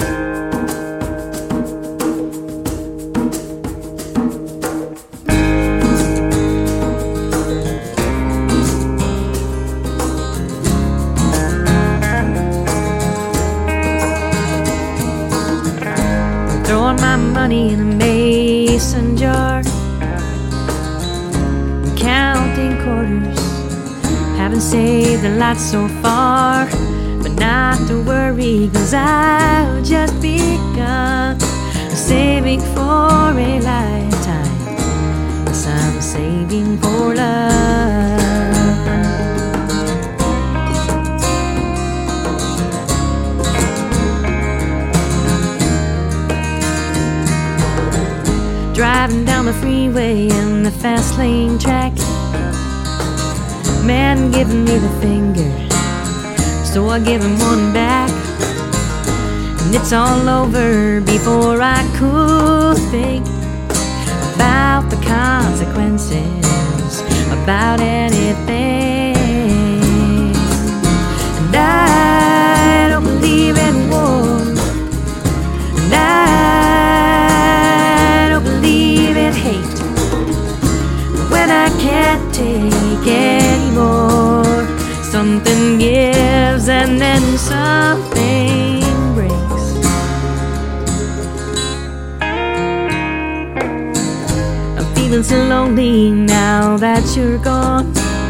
Throwing my money in a mason jar, counting quarters. Haven't saved a lot so far, but not to worry, 'cause I've just begun saving for a lifetime. Yes, I'm saving for love. Driving down the freeway in the fast lane track, man giving me the finger, so I give him one back. And it's all over before I could think about the consequences, about anything. And I don't believe in war, and I don't believe in hate. When I can't take anymore, something gives and then something breaks. I'm feeling so lonely now that you're gone.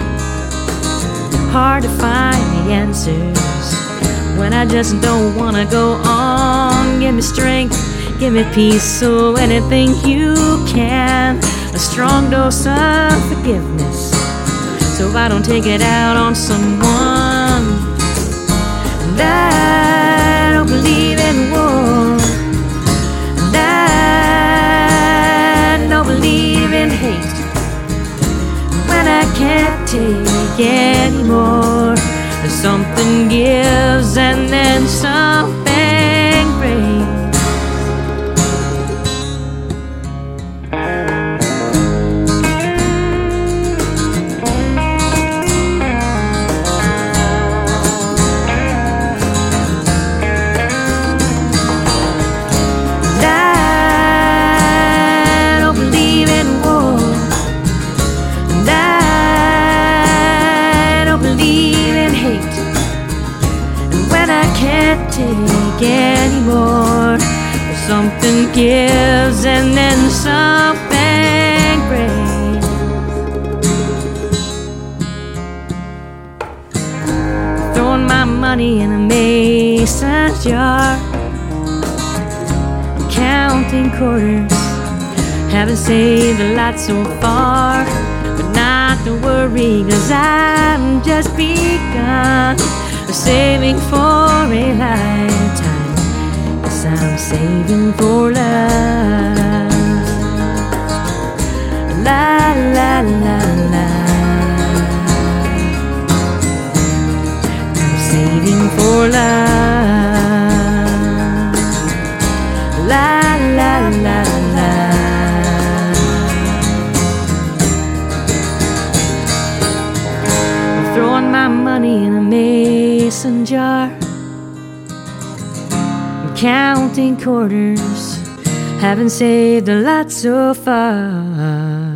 Hard to find the answers when I just don't wanna go on. Give me strength, give me peace, so anything you can. A strong dose of forgiveness, so I don't take it out on someone. And I don't believe in war, and I don't believe in hate. When I can't take anymore, something gives and then something breaks. Take anymore, something gives and then something breaks. Throwing my money in a mason jar, counting quarters. Haven't saved a lot so far, but not to worry, 'cause I've just begun saving for a lifetime. Yes, I'm saving for love. La la la la. I'm saving for love. La la la la. I'm throwing my money in a mason jar, counting quarters. Haven't saved a lot so far.